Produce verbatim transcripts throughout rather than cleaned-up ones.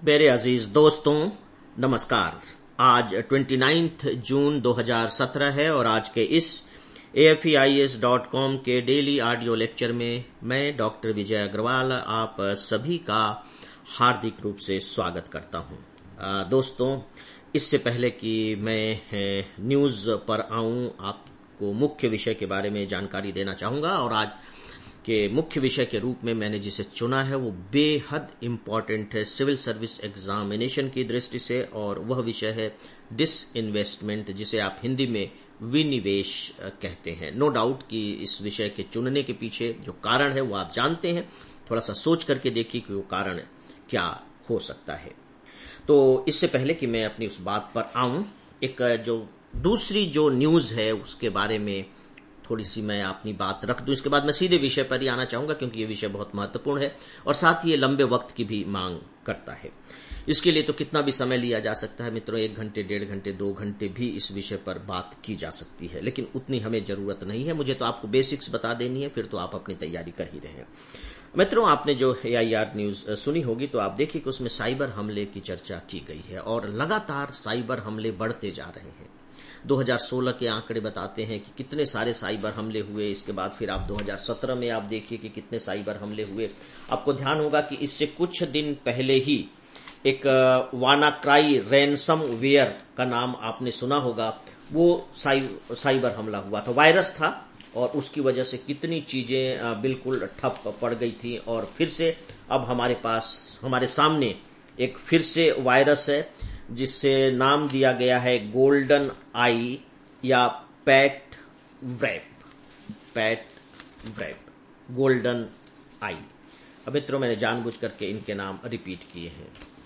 मेरे अजीज दोस्तों नमस्कार। आज उनतीस जून दो हज़ार सत्रह है और आज के इस A F E I S dot com के डेली ऑडियो लेक्चर में मैं डॉक्टर विजय अग्रवाल आप सभी का हार्दिक रूप से स्वागत करता हूं। दोस्तों, इससे पहले कि मैं न्यूज पर आऊं, आपको मुख्य विषय के बारे में जानकारी देना चाहूंगा और आज के मुख्य विषय के रूप में मैंने जिसे चुना है वो बेहद इम्पॉर्टेंट है सिविल सर्विस एग्जामिनेशन की दृष्टि से, और वह विषय है डिसइन्वेस्टमेंट, जिसे आप हिंदी में विनिवेश कहते हैं। नो डाउट कि इस विषय के चुनने के पीछे जो कारण है वो आप जानते हैं। थोड़ा सा सोच करके देखिए कि वो कारण क्या हो सकता है। तो इससे पहले कि मैं अपनी उस बात पर आऊं, एक जो दूसरी जो न्यूज है उसके बारे में थोड़ी सी मैं अपनी बात रख दूं। इसके बाद मैं सीधे विषय पर ही आना चाहूंगा क्योंकि ये विषय बहुत महत्वपूर्ण है और साथ ही ये लंबे वक्त की भी मांग करता है। इसके लिए तो कितना भी समय लिया जा सकता है मित्रों, एक घंटे, डेढ़ घंटे, दो घंटे भी इस विषय पर बात की जा सकती है, लेकिन उतनी हमें जरूरत नहीं है। मुझे तो आपको बेसिक्स बता देनी है, फिर तो आप अपनी तैयारी कर ही रहे हैं। मित्रों, आपने जो ए आई आर न्यूज सुनी होगी तो आप देखिए कि उसमें साइबर हमले की चर्चा की गई है और लगातार साइबर हमले बढ़ते जा रहे हैं। दो हज़ार सोलह के आंकड़े बताते हैं कि कितने सारे साइबर हमले हुए। इसके बाद फिर आप दो हज़ार सत्रह में आप देखिए कि कितने साइबर हमले हुए। आपको ध्यान होगा कि इससे कुछ दिन पहले ही एक वानाक्राई रैनसमवेयर का नाम आपने सुना होगा। वो साइबर हमला हुआ था, वायरस था और उसकी वजह से कितनी चीजें बिल्कुल ठप पड़ गई थी। और फिर से अब हमारे पास, हमारे सामने एक फिर से वायरस है जिससे नाम दिया गया है गोल्डन आई या pat wrap. Pat wrap, golden eye. अब मित्रों, मैंने जानबूझ करके इनके नाम रिपीट किए हैं।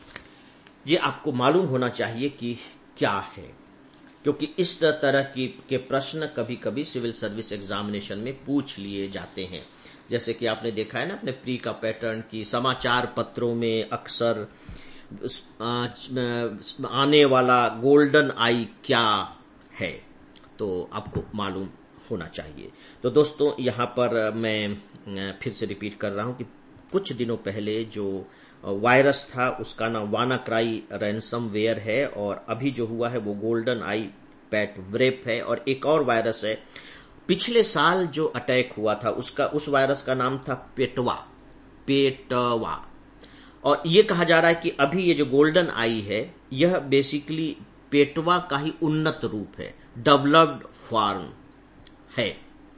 ये आपको मालूम होना चाहिए कि क्या है, क्योंकि इस तरह की के प्रश्न कभी कभी सिविल सर्विस एग्जामिनेशन में पूछ लिए जाते हैं। जैसे कि आपने देखा है ना अपने प्री का पैटर्न की समाचार पत्रों में अक्सर आने वाला गोल्डन आई क्या है, तो आपको मालूम होना चाहिए। तो दोस्तों, यहाँ पर मैं फिर से रिपीट कर रहा हूं कि कुछ दिनों पहले जो वायरस था उसका नाम वानाक्राई रैनसमवेयर है और अभी जो हुआ है वो गोल्डन आई पैट व्रैप है। और एक और वायरस है, पिछले साल जो अटैक हुआ था उसका उस वायरस का नाम था पेटवा पेटवा और ये कहा जा रहा है कि अभी ये जो गोल्डन आई है यह बेसिकली पेटवा का ही उन्नत रूप है, डेवलप्ड फॉर्म है।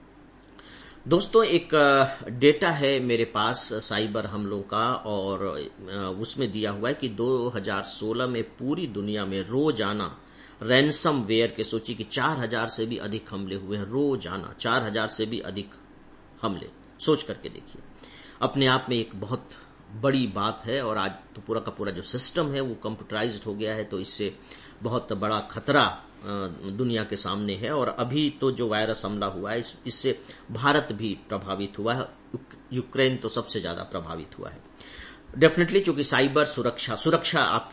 दोस्तों, एक डेटा है मेरे पास साइबर हमलों का और उसमें दिया हुआ है कि दो हज़ार सोलह में पूरी दुनिया में रोजाना रैनसमवेयर के, सोचिए कि चार हज़ार से भी अधिक हमले हुए हैं। रोजाना चार हज़ार से भी अधिक हमले, सोच करके देखिए। अपने आप में एक बहुत बड़ी बात है और आज तो पूरा का पूरा जो सिस्टम है वो कंप्यूटराइज्ड हो गया है, तो इससे बहुत बड़ा खतरा दुनिया के सामने है। और अभी तो जो वायरस हमला हुआ है इससे भारत भी प्रभावित हुआ है, यूक्रेन तो सबसे ज्यादा प्रभावित हुआ है। डेफिनेटली चूंकि साइबर सुरक्षा सुरक्षा आपके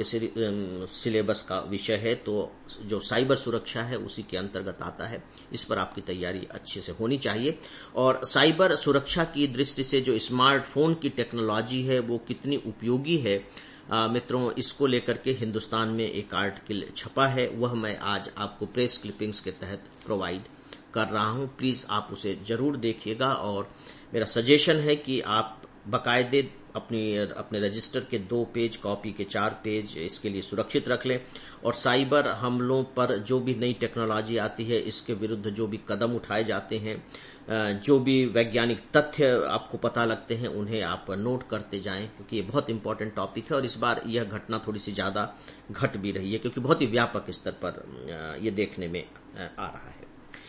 सिलेबस का विषय है, तो जो साइबर सुरक्षा है उसी के अंतर्गत आता है। इस पर आपकी तैयारी अच्छे से होनी चाहिए। और साइबर सुरक्षा की दृष्टि से जो स्मार्टफोन की टेक्नोलॉजी है वो कितनी उपयोगी है आ, मित्रों, इसको लेकर के हिंदुस्तान में एक आर्टिकल छपा है, वह मैं आज आपको प्रेस क्लिपिंग्स के तहत प्रोवाइड कर रहा हूं। प्लीज आप उसे जरूर देखिएगा और मेरा सजेशन है कि आप बाकायदे अपनी अपने रजिस्टर के दो पेज, कॉपी के चार पेज इसके लिए सुरक्षित रख लें। और साइबर हमलों पर जो भी नई टेक्नोलॉजी आती है इसके विरुद्ध जो भी कदम उठाए जाते हैं, जो भी वैज्ञानिक तथ्य आपको पता लगते हैं उन्हें आप नोट करते जाएं, क्योंकि ये बहुत इंपॉर्टेंट टॉपिक है और इस बार यह घटना थोड़ी सी ज्यादा घट भी रही है क्योंकि बहुत ही व्यापक स्तर पर यह देखने में आ रहा है।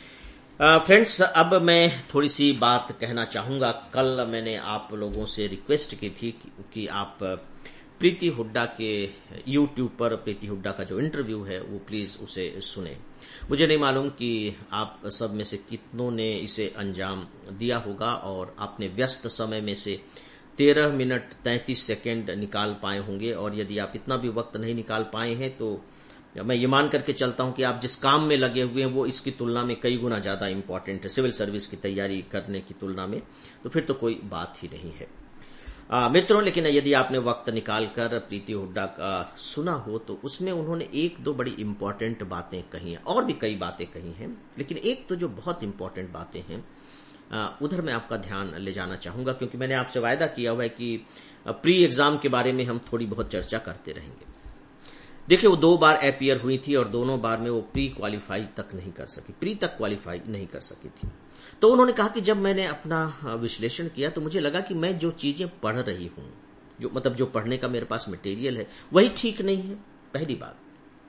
फ्रेंड्स, uh, अब मैं थोड़ी सी बात कहना चाहूंगा। कल मैंने आप लोगों से रिक्वेस्ट की थी कि, कि आप प्रीति हुड्डा के यूट्यूब पर प्रीति हुड्डा का जो इंटरव्यू है वो प्लीज उसे सुने। मुझे नहीं मालूम कि आप सब में से कितनों ने इसे अंजाम दिया होगा और आपने व्यस्त समय में से तेरह मिनट तैंतीस सेकेंड निकाल पाए होंगे। और यदि आप इतना भी वक्त नहीं निकाल पाए हैं तो मैं ये मान करके चलता हूं कि आप जिस काम में लगे हुए हैं वो इसकी तुलना में कई गुना ज्यादा इंपॉर्टेंट है, सिविल सर्विस की तैयारी करने की तुलना में, तो फिर तो कोई बात ही नहीं है। आ, मित्रों, लेकिन यदि आपने वक्त निकालकर प्रीति हुड्डा का सुना हो तो उसमें उन्होंने एक दो बड़ी इंपॉर्टेंट बातें कही हैं, और भी कई बातें कही हैं, लेकिन एक तो जो बहुत इंपॉर्टेंट बातें हैं आ, उधर मैं आपका ध्यान ले जाना चाहूंगा, क्योंकि मैंने आपसे वायदा किया हुआ है कि प्री एग्जाम के बारे में हम थोड़ी बहुत चर्चा करते रहेंगे। देखिए, वो दो बार अपीयर हुई थी और दोनों बार में वो प्री क्वालिफाई तक नहीं कर सकी, प्री तक क्वालिफाई नहीं कर सकी थी। तो उन्होंने कहा कि जब मैंने अपना विश्लेषण किया तो मुझे लगा कि मैं जो चीजें पढ़ रही हूं, जो मतलब जो पढ़ने का मेरे पास मटेरियल है, वही ठीक नहीं है, पहली बात।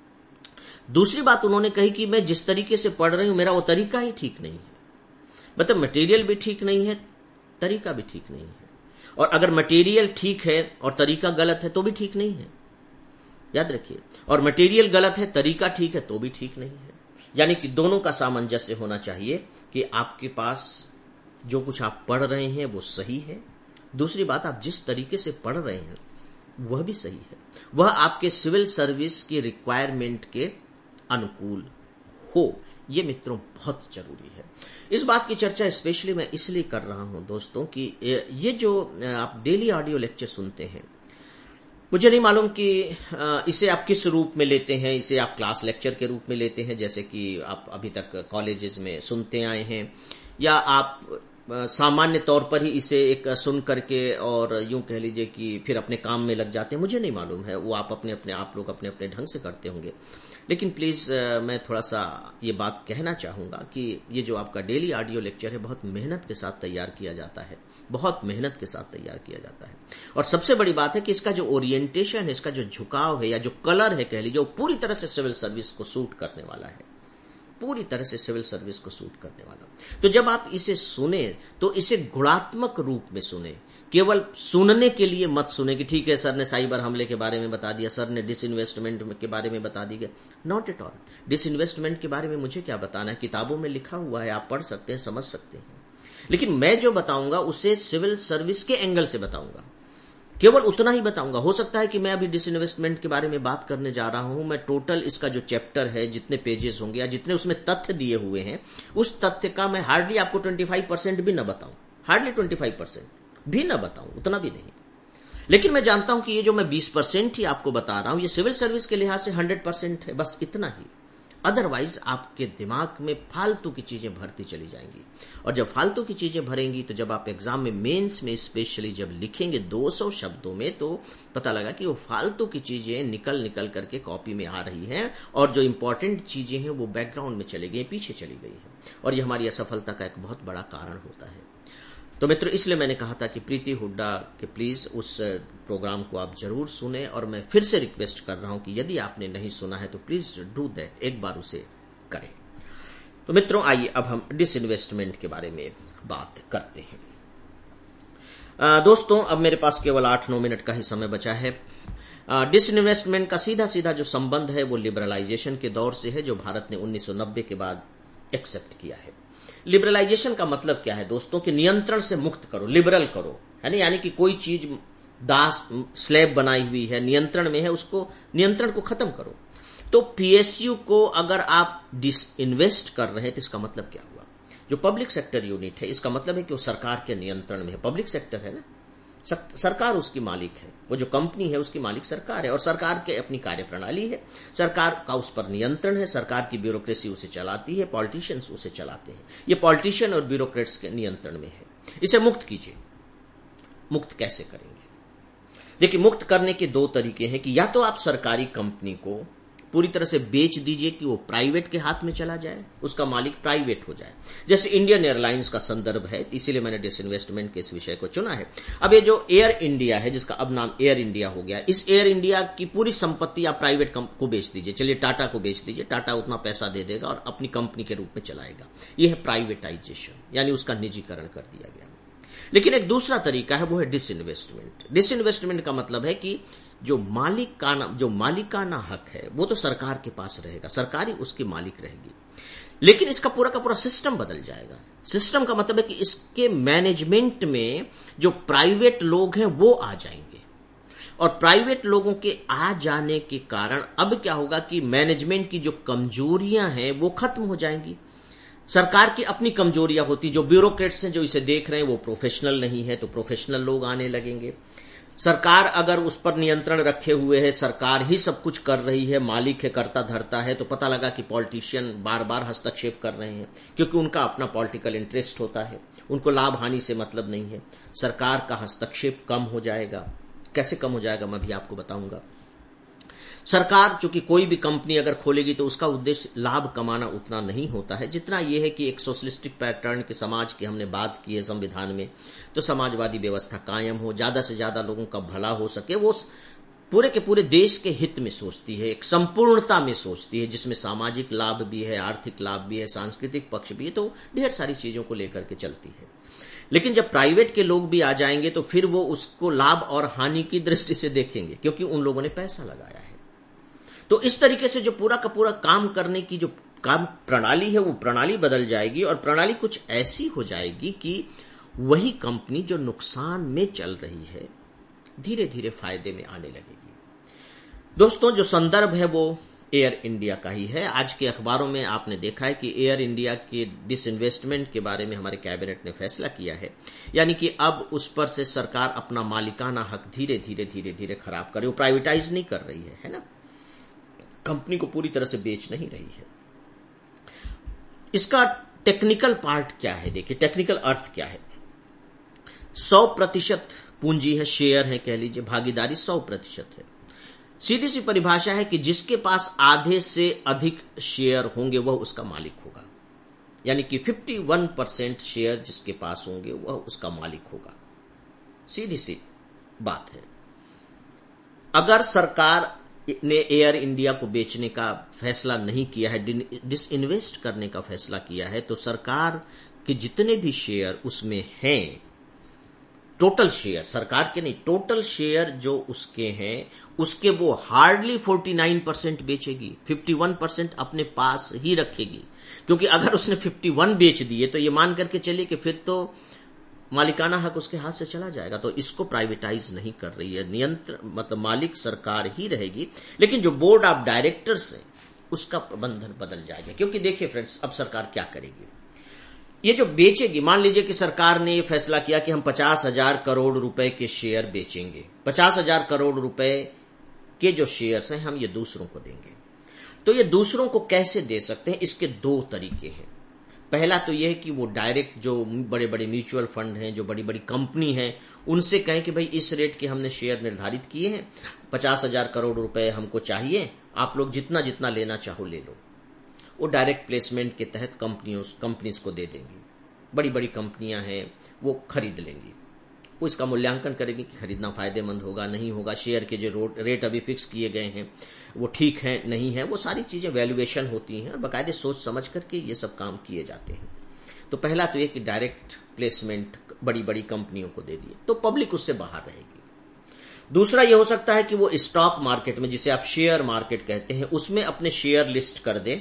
दूसरी बात उन्होंने कही कि मैं जिस तरीके से पढ़ रही हूं, मेरा वो तरीका ही ठीक नहीं है। मतलब मटेरियल भी ठीक नहीं है, तरीका भी ठीक नहीं है। और अगर मटेरियल ठीक है और तरीका गलत है तो भी ठीक नहीं है, याद रखिए। और मटेरियल गलत है, तरीका ठीक है तो भी ठीक नहीं है। यानी कि दोनों का सामंजस्य होना चाहिए कि आपके पास जो कुछ आप पढ़ रहे हैं वो सही है, दूसरी बात आप जिस तरीके से पढ़ रहे हैं वह भी सही है, वह आपके सिविल सर्विस की रिक्वायरमेंट के अनुकूल हो। ये मित्रों बहुत जरूरी है। इस बात की चर्चा स्पेशली मैं इसलिए कर रहा हूं दोस्तों कि ये जो आप डेली ऑडियो लेक्चर सुनते हैं, मुझे नहीं मालूम कि इसे आप किस रूप में लेते हैं। इसे आप क्लास लेक्चर के रूप में लेते हैं, जैसे कि आप अभी तक कॉलेजेस में सुनते आए हैं, या आप सामान्य तौर पर ही इसे एक सुन करके और यूं कह लीजिए कि फिर अपने काम में लग जाते हैं। मुझे नहीं मालूम है, वो आप अपने अपने आप लोग अपने अपने ढंग से करते होंगे। लेकिन प्लीज मैं थोड़ा सा ये बात कहना चाहूंगा कि ये जो आपका डेली ऑडियो लेक्चर है, बहुत मेहनत के साथ तैयार किया जाता है, बहुत मेहनत के साथ तैयार किया जाता है। और सबसे बड़ी बात है कि इसका जो ओरिएंटेशन है, इसका जो झुकाव है या जो कलर है कह लीजिए, वो पूरी तरह से सिविल सर्विस को सूट करने वाला है, पूरी तरह से सिविल सर्विस को सूट करने वाला। तो जब आप इसे सुने तो इसे गुणात्मक रूप में सुने, केवल सुनने के लिए मत सुने कि ठीक है सर ने साइबर हमले के बारे में बता दिया, सर ने डिसइन्वेस्टमेंट के बारे में बता दिया। Not at all. डिसइन्वेस्टमेंट के बारे में मुझे क्या बताना है, किताबों में लिखा हुआ है, आप पढ़ सकते हैं, समझ सकते हैं। लेकिन मैं जो बताऊंगा उसे सिविल सर्विस के एंगल से बताऊंगा, केवल उतना ही बताऊंगा। हो सकता है कि मैं अभी डिसइन्वेस्टमेंट के बारे में बात करने जा रहा हूं, मैं टोटल इसका जो चैप्टर है, जितने पेजेस होंगे या जितने उसमें तथ्य दिए हुए हैं, उस तथ्य का मैं हार्डली आपको पच्चीस परसेंट भी न बताऊं, हार्डली पच्चीस परसेंट भी न बताऊं, उतना भी नहीं। लेकिन मैं जानता हूं कि ये जो मैं बीस परसेंट ही आपको बता रहा हूं, ये सिविल सर्विस के लिहाज से सौ परसेंट है, बस इतना ही। अदरवाइज आपके दिमाग में फालतू की चीजें भरती चली जाएंगी, और जब फालतू की चीजें भरेंगी तो जब आप एग्जाम में, मेंस में स्पेशली जब लिखेंगे दो सौ शब्दों में, तो पता लगा कि वो फालतू की चीजें निकल निकल करके कॉपी में आ रही हैं, और जो इंपॉर्टेंट चीजें हैं वो बैकग्राउंड में चली गई, पीछे चली गई हैं, और ये हमारी असफलता का एक बहुत बड़ा कारण होता है। तो मित्रों, इसलिए मैंने कहा था कि प्रीति हुड्डा के प्लीज उस प्रोग्राम को आप जरूर सुने, और मैं फिर से रिक्वेस्ट कर रहा हूं कि यदि आपने नहीं सुना है तो प्लीज डू दैट, एक बार उसे करें। तो मित्रों, आइए अब हम डिसइन्वेस्टमेंट के बारे में बात करते हैं। आ, दोस्तों, अब मेरे पास केवल आठ नौ मिनट का ही समय बचा है। डिसइन्वेस्टमेंट का सीधा सीधा जो संबंध है वो लिबरलाइजेशन के दौर से है, जो भारत ने उन्नीस सौ नब्बे के बाद एक्सेप्ट किया है। लिबरलाइजेशन का मतलब क्या है दोस्तों, कि नियंत्रण से मुक्त करो, लिबरल करो, है ना। यानी कि कोई चीज दास स्लैब बनाई हुई है, नियंत्रण में है, उसको नियंत्रण को खत्म करो। तो पीएसयू को अगर आप डिसइन्वेस्ट कर रहे हैं तो इसका मतलब क्या हुआ? जो पब्लिक सेक्टर यूनिट है, इसका मतलब है कि वो सरकार के नियंत्रण में है। पब्लिक सेक्टर है ना, सरकार उसकी मालिक है, वो जो कंपनी है उसकी मालिक सरकार है, और सरकार के अपनी कार्यप्रणाली है, सरकार का उस पर नियंत्रण है, सरकार की ब्यूरोक्रेसी उसे चलाती है, पॉलिटिशियंस उसे चलाते हैं। ये पॉलिटिशियन और ब्यूरोक्रेट्स के नियंत्रण में है। इसे मुक्त कीजिए। मुक्त कैसे करेंगे? देखिए, मुक्त करने के दो तरीके हैं कि या तो आप सरकारी कंपनी को पूरी तरह से बेच दीजिए कि वो प्राइवेट के हाथ में चला जाए, उसका मालिक प्राइवेट हो जाए, जैसे इंडियन एयरलाइंस का संदर्भ है, इसीलिए मैंने डिसइन्वेस्टमेंट के इस विषय को चुना है। अब ये जो एयर इंडिया है, जिसका अब नाम एयर इंडिया हो गया, इस एयर इंडिया की पूरी संपत्ति आप प्राइवेट को बेच दीजिए। चलिए टाटा को बेच दीजिए, टाटा उतना पैसा दे देगा और अपनी कंपनी के रूप में चलाएगा। यह है प्राइवेटाइजेशन, यानी उसका निजीकरण कर दिया गया। लेकिन एक दूसरा तरीका है, वो है डिसइन्वेस्टमेंट। डिसइन्वेस्टमेंट का मतलब है कि जो मालिकाना जो मालिकाना हक है वो तो सरकार के पास रहेगा, सरकार ही उसकी मालिक रहेगी, लेकिन इसका पूरा का पूरा सिस्टम बदल जाएगा। सिस्टम का मतलब है कि इसके मैनेजमेंट में जो प्राइवेट लोग हैं वो आ जाएंगे, और प्राइवेट लोगों के आ जाने के कारण अब क्या होगा कि मैनेजमेंट की जो कमजोरियां हैं वो खत्म हो जाएंगी। सरकार की अपनी कमजोरियां होती, जो ब्यूरोक्रेट्स हैं जो इसे देख रहे हैं वो प्रोफेशनल नहीं है, तो प्रोफेशनल लोग आने लगेंगे। सरकार अगर उस पर नियंत्रण रखे हुए है, सरकार ही सब कुछ कर रही है, मालिक है, करता धरता है, तो पता लगा कि पॉलिटिशियन बार बार हस्तक्षेप कर रहे हैं, क्योंकि उनका अपना पॉलिटिकल इंटरेस्ट होता है, उनको लाभ हानि से मतलब नहीं है। सरकार का हस्तक्षेप कम हो जाएगा। कैसे कम हो जाएगा मैं भी आपको बताऊंगा। सरकार चूंकि कोई भी कंपनी अगर खोलेगी तो उसका उद्देश्य लाभ कमाना उतना नहीं होता है, जितना यह है कि एक सोशलिस्टिक पैटर्न के समाज की हमने बात की है संविधान में, तो समाजवादी व्यवस्था कायम हो, ज्यादा से ज्यादा लोगों का भला हो सके, वो पूरे के पूरे देश के हित में सोचती है, एक संपूर्णता में सोचती है, जिसमें सामाजिक लाभ भी है, आर्थिक लाभ भी है, सांस्कृतिक पक्ष भी है, तो ढेर सारी चीजों को लेकर के चलती है। लेकिन जब प्राइवेट के लोग भी आ जाएंगे तो फिर वो उसको लाभ और हानि की दृष्टि से देखेंगे, क्योंकि उन लोगों ने पैसा लगाया है। तो इस तरीके से जो पूरा का पूरा काम करने की जो काम प्रणाली है वो प्रणाली बदल जाएगी, और प्रणाली कुछ ऐसी हो जाएगी कि वही कंपनी जो नुकसान में चल रही है धीरे धीरे फायदे में आने लगेगी। दोस्तों, जो संदर्भ है वो एयर इंडिया का ही है। आज के अखबारों में आपने देखा है कि एयर इंडिया के डिसइन्वेस्टमेंट के बारे में हमारे कैबिनेट ने फैसला किया है, यानी कि अब उस पर से सरकार अपना मालिकाना हक धीरे धीरे धीरे धीरे खराब कर रही है। वो प्राइवेटाइज नहीं कर रही है, है ना, कंपनी को पूरी तरह से बेच नहीं रही है। इसका टेक्निकल पार्ट क्या है? देखिए, टेक्निकल अर्थ क्या है। सौ प्रतिशत पूंजी है, शेयर है, कह लीजिए, भागीदारी सौ प्रतिशत है। सीधी सी परिभाषा है कि जिसके पास आधे से अधिक शेयर होंगे वह उसका मालिक होगा, यानी कि इक्यावन परसेंट शेयर जिसके पास होंगे वह उसका मालिक होगा। सीधी सी बात है। अगर सरकार ने एयर इंडिया को बेचने का फैसला नहीं किया है, डिसइन्वेस्ट करने का फैसला किया है, तो सरकार के जितने भी शेयर उसमें हैं, टोटल शेयर, सरकार के नहीं, टोटल शेयर जो उसके हैं, उसके वो हार्डली उनचास परसेंट बेचेगी, इक्यावन परसेंट अपने पास ही रखेगी। क्योंकि अगर उसने इक्यावन बेच दिए तो ये मान करके चलिए कि फिर तो मालिकाना हक उसके हाथ से चला जाएगा। तो इसको प्राइवेटाइज नहीं कर रही है, नियंत्रण मतलब मालिक सरकार ही रहेगी, लेकिन जो बोर्ड ऑफ डायरेक्टर्स है उसका प्रबंधन बदल जाएगा। क्योंकि देखिए फ्रेंड्स, अब सरकार क्या करेगी, ये जो बेचेगी, मान लीजिए कि सरकार ने ये फैसला किया कि हम पचास हजार करोड़ रुपए के शेयर बेचेंगे, पचास हजार करोड़ रुपए के जो शेयर्स हैं हम ये दूसरों को देंगे। तो ये दूसरों को कैसे दे सकते हैं? इसके दो तरीके हैं। पहला तो यह है कि वो डायरेक्ट जो बड़े बड़े म्यूचुअल फंड हैं, जो बड़ी बड़ी कंपनी हैं, उनसे कहें कि भाई इस रेट के हमने शेयर निर्धारित किए हैं, पचास हजार करोड़ रुपए हमको चाहिए, आप लोग जितना जितना लेना चाहो ले लो। वो डायरेक्ट प्लेसमेंट के तहत कंपनियों कंपनीज को दे देंगी। बड़ी बड़ी कंपनियां हैं वो खरीद लेंगी, वो इसका मूल्यांकन करेंगी कि खरीदना फायदेमंद होगा नहीं होगा, शेयर के जो रेट अभी फिक्स किए गए हैं वो ठीक है नहीं है, वो सारी चीजें वैल्यूएशन होती हैं और बाकायदे सोच समझ करके ये सब काम किए जाते हैं। तो पहला तो ये कि डायरेक्ट प्लेसमेंट बड़ी बड़ी कंपनियों को दे दिए तो पब्लिक उससे बाहर रहेगी। दूसरा ये हो सकता है कि वो स्टॉक मार्केट में, जिसे आप शेयर मार्केट कहते हैं, उसमें अपने शेयर लिस्ट कर दे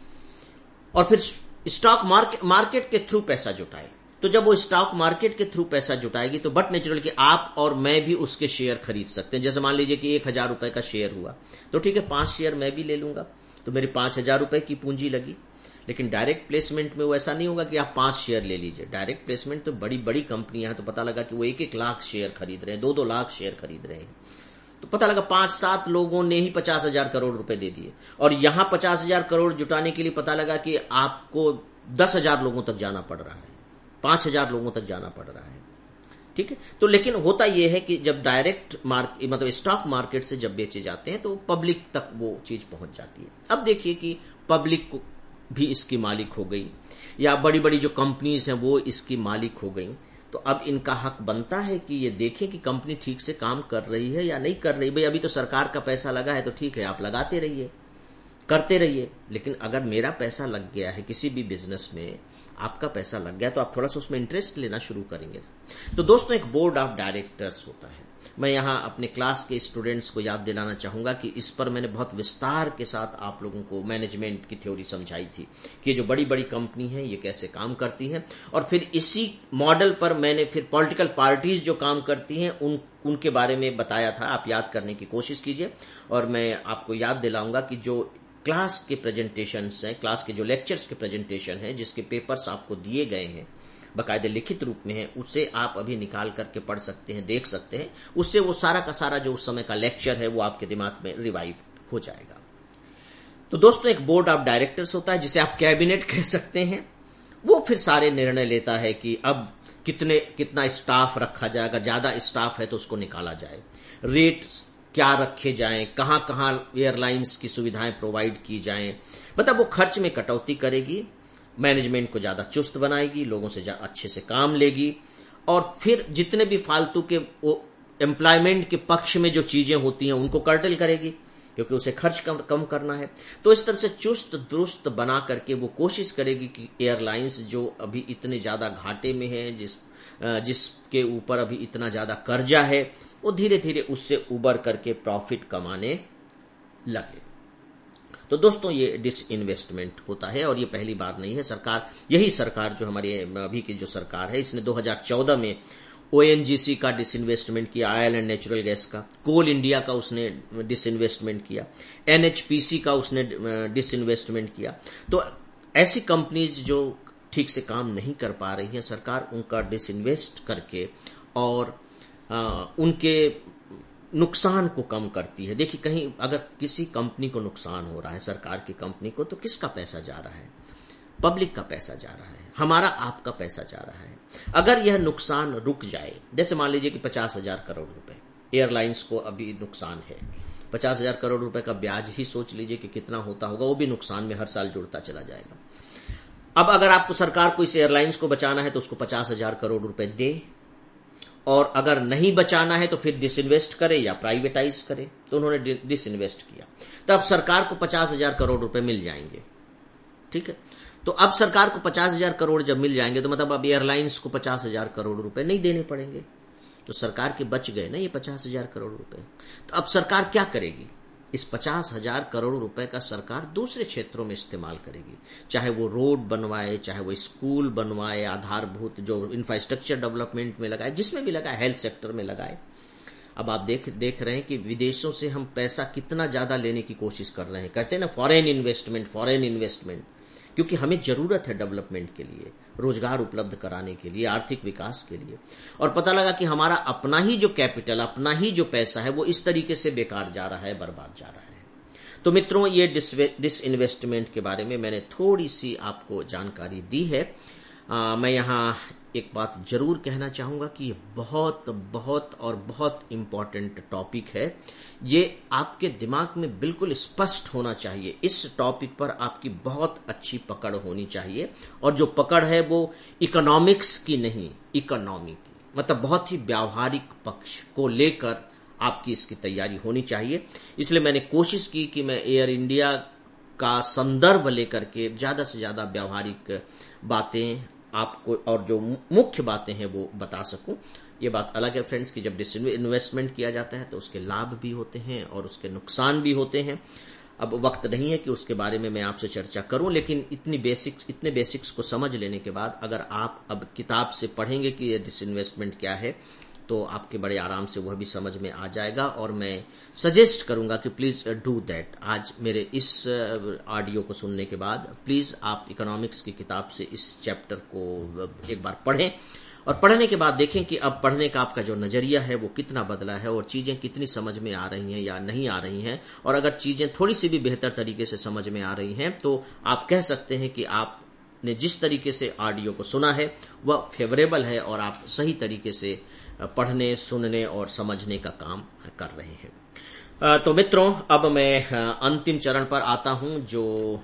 और फिर स्टॉक मार्केट मार्केट के थ्रू पैसा जुटाए। तो जब वो स्टॉक मार्केट के थ्रू पैसा जुटाएगी तो बट नेचुरल कि आप और मैं भी उसके शेयर खरीद सकते हैं। जैसे मान लीजिए कि एक हजार रुपए का शेयर हुआ तो ठीक है, पांच शेयर मैं भी ले लूंगा, तो मेरी पांच हजार रुपए की पूंजी लगी। लेकिन डायरेक्ट प्लेसमेंट में वो ऐसा नहीं होगा कि आप पांच शेयर ले लीजिए। डायरेक्ट प्लेसमेंट तो बड़ी बड़ी कंपनियां हैं, तो पता लगा कि वो एक एक लाख शेयर खरीद रहे हैं, दो दो लाख शेयर खरीद रहे हैं, तो पता लगा पांच सात लोगों ने ही पचास हजार करोड़ रुपए दे दिए। और यहां पचास हजार करोड़ जुटाने के लिए पता लगा कि आपको दस हजार लोगों तक जाना पड़ रहा है, पांच हजार लोगों तक जाना पड़ रहा है। ठीक है, तो लेकिन होता यह है कि जब डायरेक्ट मार्केट मतलब स्टॉक मार्केट से जब बेचे जाते हैं तो पब्लिक तक वो चीज पहुंच जाती है। अब देखिए कि पब्लिक भी इसकी मालिक हो गई या बड़ी बड़ी जो कंपनीज हैं वो इसकी मालिक हो गई, तो अब इनका हक बनता है कि ये देखें कि कंपनी ठीक से काम कर रही है या नहीं कर रही। भाई अभी तो सरकार का पैसा लगा है तो ठीक है, आप लगाते रहिए, करते रहिए, लेकिन अगर मेरा पैसा लग गया है किसी भी बिजनेस में, आपका पैसा लग गया तो आप थोड़ा सा उसमें इंटरेस्ट लेना शुरू करेंगे। तो दोस्तों, एक बोर्ड ऑफ डायरेक्टर्स होता है। मैं यहां अपने क्लास के स्टूडेंट्स को याद दिलाना चाहूंगा कि इस पर मैंने बहुत विस्तार के साथ आप लोगों को मैनेजमेंट की थ्योरी समझाई थी कि जो बड़ी बड़ी कंपनी है ये कैसे काम करती है, और फिर इसी मॉडल पर मैंने फिर पॉलिटिकल पार्टीज जो काम करती हैं उन उनके बारे में बताया था। आप याद करने की कोशिश कीजिए और मैं आपको याद दिलाऊंगा कि जो क्लास के प्रेजेंटेशंस हैं, क्लास के जो लेक्चर्स के प्रेजेंटेशन हैं, जिसके पेपर्स आपको दिए गए हैं, बाकायदे लिखित रूप में है, उसे आप अभी निकाल करके पढ़ सकते हैं, देख सकते हैं। उससे वो सारा का सारा जो उस समय का लेक्चर है वो आपके दिमाग में रिवाइव हो जाएगा। तो दोस्तों, एक बोर्ड ऑफ डायरेक्टर्स होता है, जिसे आप कैबिनेट कह सकते हैं। वो फिर सारे निर्णय लेता है कि अब कितने कितना स्टाफ रखा जाए, अगर ज्यादा स्टाफ है तो उसको निकाला जाए, रेट क्या रखे जाएं, कहां कहां एयरलाइंस की सुविधाएं प्रोवाइड की जाएं। मतलब वो खर्च में कटौती करेगी, मैनेजमेंट को ज्यादा चुस्त बनाएगी, लोगों से अच्छे से काम लेगी, और फिर जितने भी फालतू के एम्प्लॉयमेंट के पक्ष में जो चीजें होती हैं उनको कर्टेल करेगी, क्योंकि उसे खर्च कम कम करना है। तो इस तरह से चुस्त दुरुस्त बना करके वो कोशिश करेगी कि एयरलाइंस जो अभी इतने ज्यादा घाटे में है, जिस जिसके ऊपर अभी इतना ज्यादा कर्जा है, वो धीरे धीरे उससे उबर करके प्रॉफिट कमाने लगे। तो दोस्तों, ये डिसइन्वेस्टमेंट होता है, और ये पहली बार नहीं है। सरकार, यही सरकार जो हमारी अभी की जो सरकार है, इसने दो हज़ार चौदह में ओएनजीसी का डिसइन्वेस्टमेंट किया, ऑयल एंड नेचुरल गैस का, कोल इंडिया का उसने डिसइन्वेस्टमेंट किया, एनएचपीसी का उसने डिसइन्वेस्टमेंट किया। तो ऐसी कंपनीज जो ठीक से काम नहीं कर पा रही हैं, सरकार उनका डिसइन्वेस्ट करके और आ, उनके नुकसान को कम करती है। देखिए, कहीं अगर किसी कंपनी को नुकसान हो रहा है, सरकार की कंपनी को, तो किसका पैसा जा रहा है? पब्लिक का पैसा जा रहा है, हमारा आपका पैसा जा रहा है। अगर यह नुकसान रुक जाए, जैसे मान लीजिए कि पचास हजार करोड़ रुपए एयरलाइंस को अभी नुकसान है, पचास हजार करोड़ रुपए का ब्याज ही सोच लीजिए कि कितना होता होगा, वो भी नुकसान में हर साल जुड़ता चला जाएगा। अब अगर आपको सरकार को इस एयरलाइंस को बचाना है तो उसको पचास हजार करोड़ रुपए दे, और अगर नहीं बचाना है तो फिर डिसइन्वेस्ट करे या प्राइवेटाइज करे। तो उन्होंने डिसइन्वेस्ट किया, तो अब सरकार को पचास हजार करोड़ रुपए मिल जाएंगे। ठीक है, तो अब सरकार को पचास हजार करोड़ जब मिल जाएंगे, तो मतलब अब एयरलाइंस को पचास हजार करोड़ रुपए नहीं देने पड़ेंगे, तो सरकार के बच गए ना ये पचास हजार करोड़ रुपए। तो अब सरकार क्या करेगी? इस पचास हजार करोड़ रुपए का सरकार दूसरे क्षेत्रों में इस्तेमाल करेगी, चाहे वो रोड बनवाए, चाहे वो स्कूल बनवाए, आधारभूत जो इंफ्रास्ट्रक्चर डेवलपमेंट में लगाए, जिसमें भी लगाए, हेल्थ सेक्टर में लगाए। अब आप देख देख रहे हैं कि विदेशों से हम पैसा कितना ज्यादा लेने की कोशिश कर रहे हैं। कहते हैं ना, फॉरेन इन्वेस्टमेंट, फॉरेन इन्वेस्टमेंट, क्योंकि हमें जरूरत है डेवलपमेंट के लिए, रोजगार उपलब्ध कराने के लिए, आर्थिक विकास के लिए। और पता लगा कि हमारा अपना ही जो कैपिटल, अपना ही जो पैसा है, वो इस तरीके से बेकार जा रहा है, बर्बाद जा रहा है। तो मित्रों, ये डिसइन्वेस्टमेंट के बारे में मैंने थोड़ी सी आपको जानकारी दी है। आ, मैं यहाँ एक बात जरूर कहना चाहूंगा कि ये बहुत बहुत और बहुत इंपॉर्टेंट टॉपिक है। ये आपके दिमाग में बिल्कुल स्पष्ट होना चाहिए। इस टॉपिक पर आपकी बहुत अच्छी पकड़ होनी चाहिए, और जो पकड़ है वो इकोनॉमिक्स की नहीं, इकोनॉमी की, मतलब बहुत ही व्यावहारिक पक्ष को लेकर आपकी इसकी तैयारी होनी चाहिए। इसलिए मैंने कोशिश की कि मैं एयर इंडिया का संदर्भ लेकर के ज्यादा से ज्यादा व्यावहारिक बातें आपको और जो मुख्य बातें हैं वो बता सकूं। ये बात अलग है फ्रेंड्स कि जब डिसइन्वेस्टमेंट किया जाता है तो उसके लाभ भी होते हैं और उसके नुकसान भी होते हैं। अब वक्त नहीं है कि उसके बारे में मैं आपसे चर्चा करूं, लेकिन इतनी बेसिक्स इतने बेसिक्स को समझ लेने के बाद अगर आप अब किताब से पढ़ेंगे कि ये डिसइन्वेस्टमेंट क्या है, तो आपके बड़े आराम से वह भी समझ में आ जाएगा। और मैं सजेस्ट करूंगा कि प्लीज डू दैट। आज मेरे इस ऑडियो को सुनने के बाद प्लीज आप इकोनॉमिक्स की किताब से इस चैप्टर को एक बार पढ़ें, और पढ़ने के बाद देखें कि अब पढ़ने का आपका जो नजरिया है वो कितना बदला है, और चीजें कितनी समझ में आ रही हैं या नहीं आ रही हैं। और अगर चीजें थोड़ी सी भी बेहतर तरीके से समझ में आ रही हैं तो आप कह सकते हैं कि आपने जिस तरीके से ऑडियो को सुना है वह फेवरेबल है, और आप सही तरीके से पढ़ने, सुनने और समझने का काम कर रहे हैं। तो मित्रों, अब मैं अंतिम चरण पर आता हूं, जो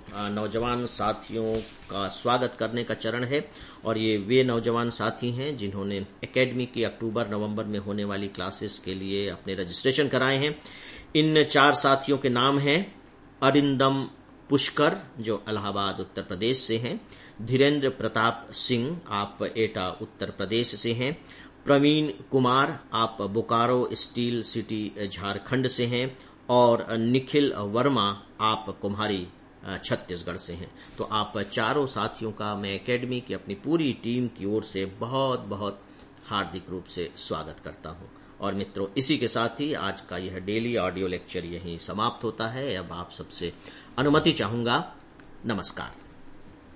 नौजवान साथियों का स्वागत करने का चरण है। और ये वे नौजवान साथी हैं जिन्होंने एकेडमी की अक्टूबर नवंबर में होने वाली क्लासेस के लिए अपने रजिस्ट्रेशन कराए हैं। इन चार साथियों के नाम हैं अरिंदम पुष्कर, जो इलाहाबाद उत्तर प्रदेश से हैं, धीरेन्द्र प्रताप सिंह, आप एटा उत्तर प्रदेश से हैं, प्रवीण कुमार, आप बोकारो स्टील सिटी झारखंड से हैं, और निखिल वर्मा, आप कुम्हारी छत्तीसगढ़ से हैं। तो आप चारों साथियों का मैं एकेडमी की अपनी पूरी टीम की ओर से बहुत बहुत हार्दिक रूप से स्वागत करता हूं। और मित्रों, इसी के साथ ही आज का यह डेली ऑडियो लेक्चर यहीं समाप्त होता है। अब आप सबसे अनुमति चाहूंगा। नमस्कार।